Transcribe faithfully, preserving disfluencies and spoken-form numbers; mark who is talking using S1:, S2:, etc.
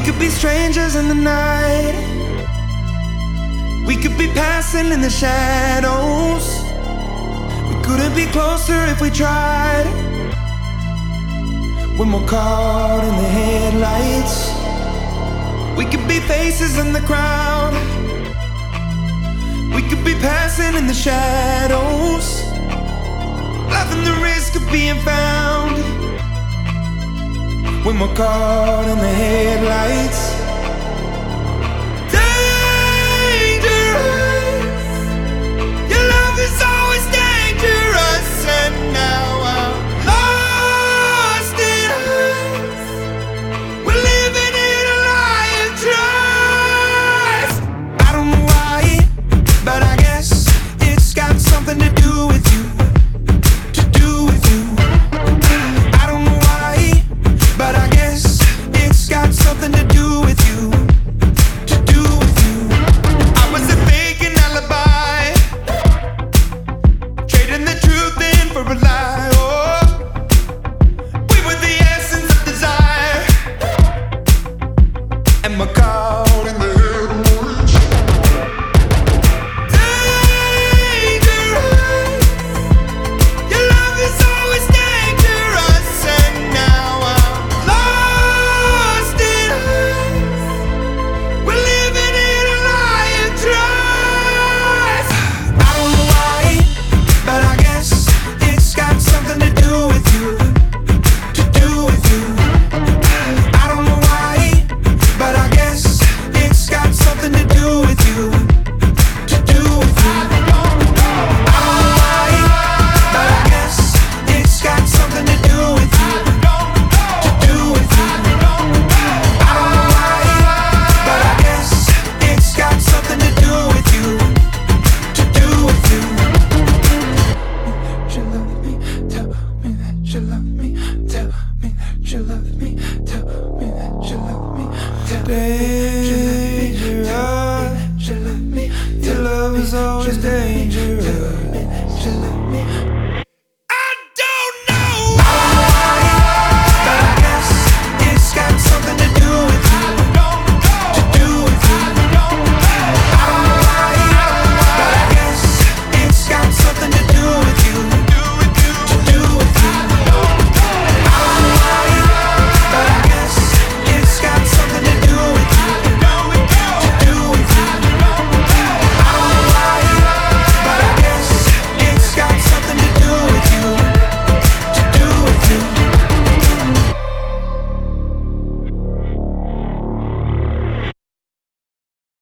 S1: could be strangers in the night. We could be passing in the shadows. We couldn't be closer if we tried. When we're caught in the headlights, we could be faces in the crowd. We could be passing in the shadows, laughing the risk of being found. When we're caught in the headlights,